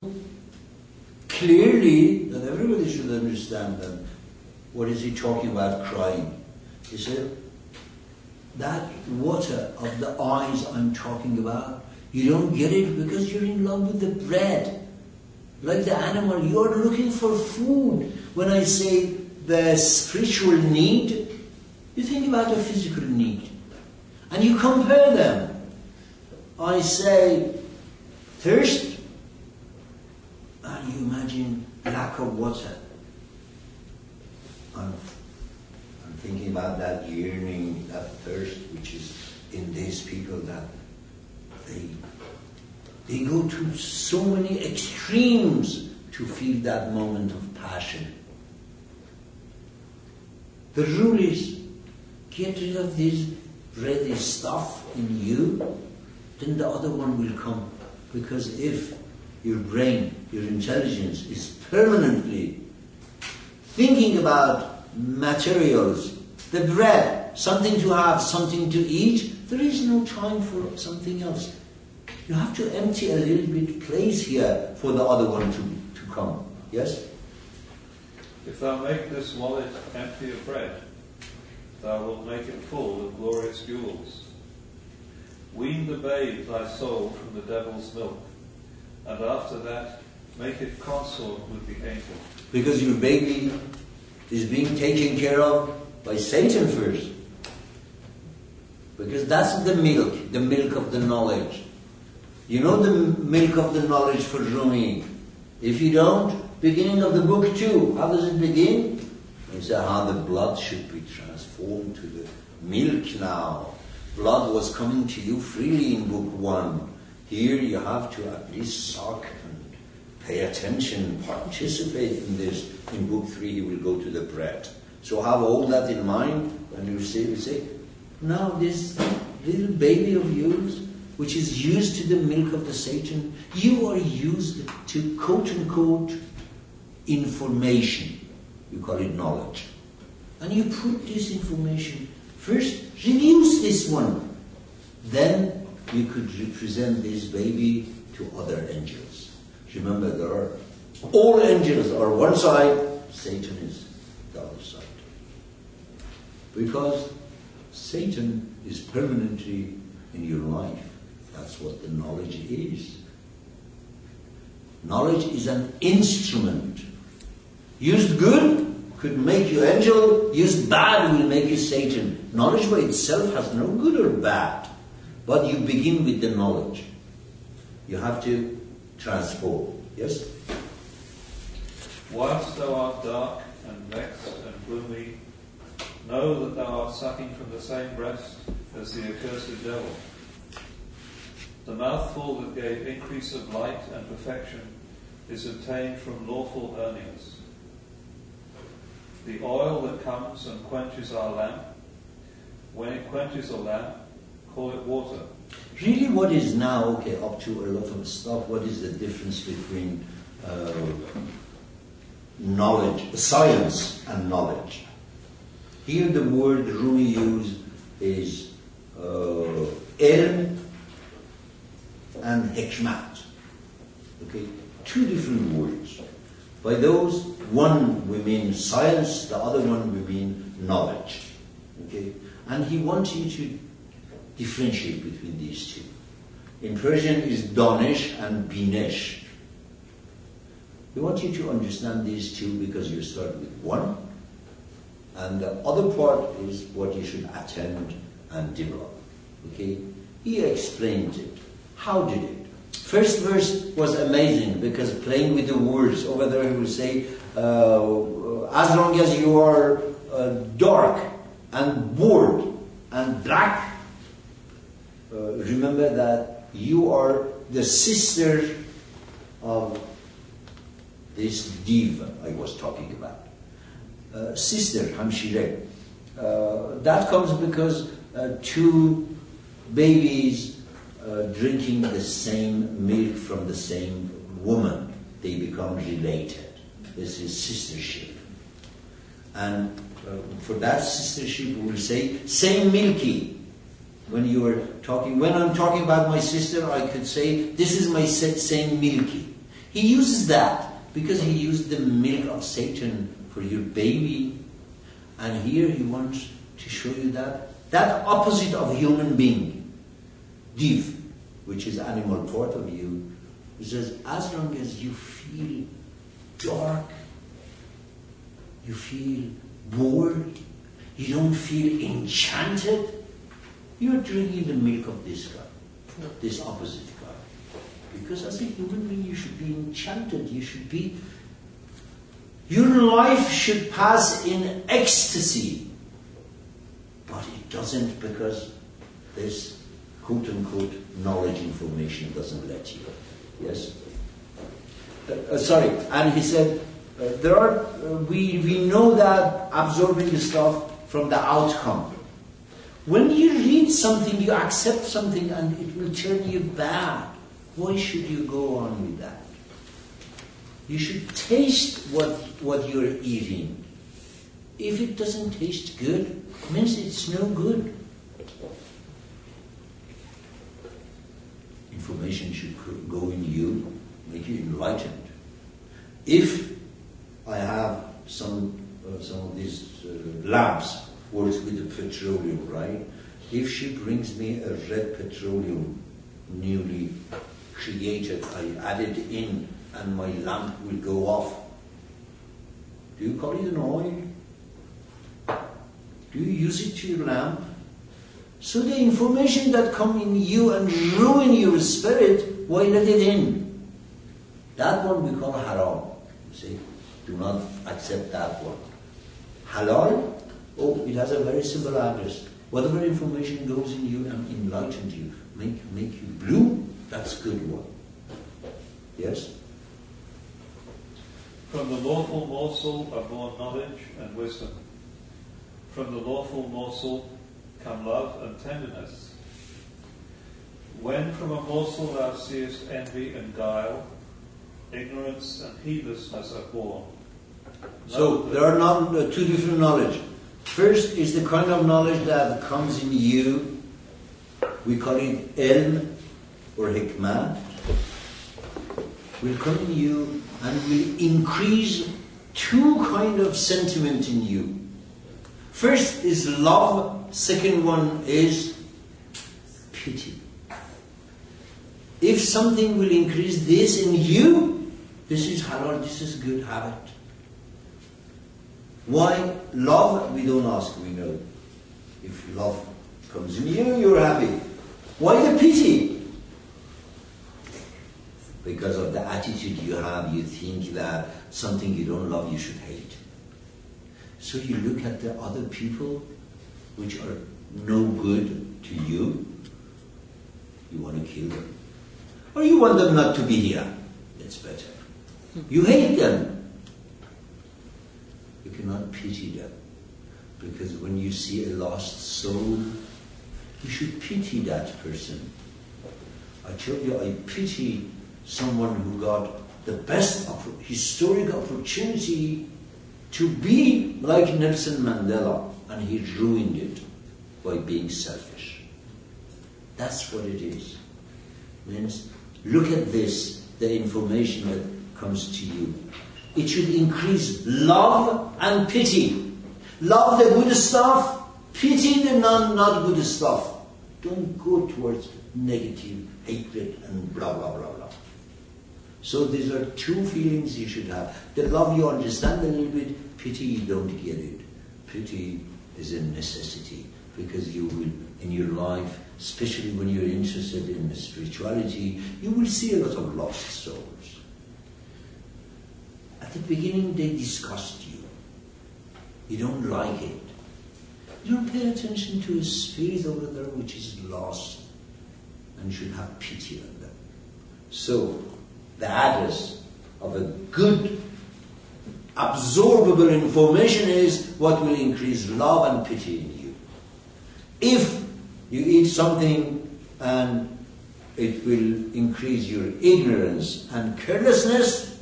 clearly that everybody should understand that. What is he talking about crying? He said, that water of the eyes I'm talking about, you don't get it because you're in love with the bread. Like the animal, you're looking for food. When I say the spiritual need, you think about the physical need. And you compare them. I say thirst, and you imagine lack of water. I'm thinking about that yearning, that thirst which is in these people, that they go to so many extremes to feel that moment of passion. The rule is, get rid of this ready stuff in you, then the other one will come. Because if your brain, your intelligence is permanently thinking about materials, the bread, something to have, something to eat, there is no time for something else. You have to empty a little bit place here for the other one to come. Yes? If thou make this wallet empty of bread, thou wilt make it full of glorious jewels. Wean the babe thy soul from the devil's milk, and after that make it consort with the angel. Because your baby is being taken care of by Satan first. Because that's the milk of the knowledge. You know the milk of the knowledge for Rumi. If you don't, beginning of the book 2, how does it begin? You say how the blood should be transformed to the milk now. Blood was coming to you freely in book 1. Here you have to at least suck and pay attention, participate in this. In book 3 you will go to the bread. So have all that in mind when you say, now this little baby of yours, which is used to the milk of the Satan, you are used to quote-unquote information. You call it knowledge. And you put this information, first reduce this one. Then you could represent this baby to other angels. Remember, all angels are one side, Satan is the other side. Because Satan is permanently in your life. That's what the knowledge is. Knowledge is an instrument. Used good could make you angel, used bad will make you Satan. Knowledge by itself has no good or bad. But you begin with the knowledge. You have to transform. Yes? Whilst thou art dark and vexed and gloomy, know that thou art sucking from the same breast as the accursed devil. The mouthful that gave increase of light and perfection is obtained from lawful earnings. The oil that comes and quenches our lamp, when it quenches a lamp, call it water. Really what is now, up to a lot of stuff, what is the difference between knowledge, science and knowledge? Here the word Rumi used is ilm and hikmat. Okay, two different words. By those, one we mean science, the other one we mean knowledge. Okay, and he wants you to differentiate between these two. In Persian is danish and binish. We want you to understand these two because you start with one, and the other part is what you should attend and develop. Okay, he explained it. How did it? First verse was amazing because playing with the words. Over there he will say, as long as you are dark and bored and black, remember that you are the sister of this diva I was talking about. Sister, Hamshire. That comes because two babies drinking the same milk from the same woman, they become related. This is sistership. And for that sistership, we will say, same milky. When I'm talking about my sister, I could say, this is my same milky. He uses that because he used the milk of Satan for your baby. And here he wants to show you that opposite of human being, div, which is animal part of you. He says, as long as you feel dark, you feel bored, you don't feel enchanted, you're drinking the milk of this guy, this opposite guy. Because as a human being, you should be enchanted, your life should pass in ecstasy. But it doesn't, because this quote-unquote knowledge information doesn't let you. Yes? And he said, we know that absorbing the stuff from the outcome. When you read something, you accept something and it will turn you bad. Why should you go on with that? You should taste what you're eating. If it doesn't taste good, it means it's no good. Information should go in you, make you enlightened. If I have some of these lamps works with the petroleum, right? If she brings me a red petroleum newly created, I add it in and my lamp will go off. Do you call it an oil? Do you use it to your lamp? So the information that come in you and ruin your spirit, why let it in? That one we call haram. You see? Do not accept that one. Halal, it has a very simple address. Whatever information goes in you and enlightens you, make you blue, that's a good one. Yes? From the lawful morsel are born knowledge and wisdom. From the lawful morsel come love and tenderness. When from a morsel thou seest envy and guile, ignorance and heedlessness are born. So there are two different knowledge. First is the kind of knowledge that comes in you. We call it ilm or hikmah. Will come in you and will increase two kind of sentiment in you. First is love, second one is pity. If something will increase this in you, this is halal, this is good habit. Why? Love, we don't ask, we know. If love comes in you, you're happy. Why the pity? Because of the attitude you have, you think that something you don't love, you should hate. So you look at the other people which are no good to you, you want to kill them. Or you want them not to be here. That's better. You hate them. You cannot pity them. Because when you see a lost soul, you should pity that person. I tell you, I pity someone who got the best historic opportunity to be like Nelson Mandela, and he ruined it by being selfish. That's what it is. Means, look at this, the information that comes to you. It should increase love and pity. Love the good stuff, pity the not good stuff. Don't go towards negative hatred and blah, blah, blah, blah. So these are two feelings you should have. The love you understand a little bit, pity you don't get it. Pity is a necessity, because you will, in your life, especially when you're interested in spirituality, you will see a lot of lost souls. At the beginning they disgust you. You don't like it. You don't pay attention to a spirit over there which is lost and should have pity on them. So, the address of a good, absorbable information is what will increase love and pity in you. If you eat something and it will increase your ignorance and carelessness,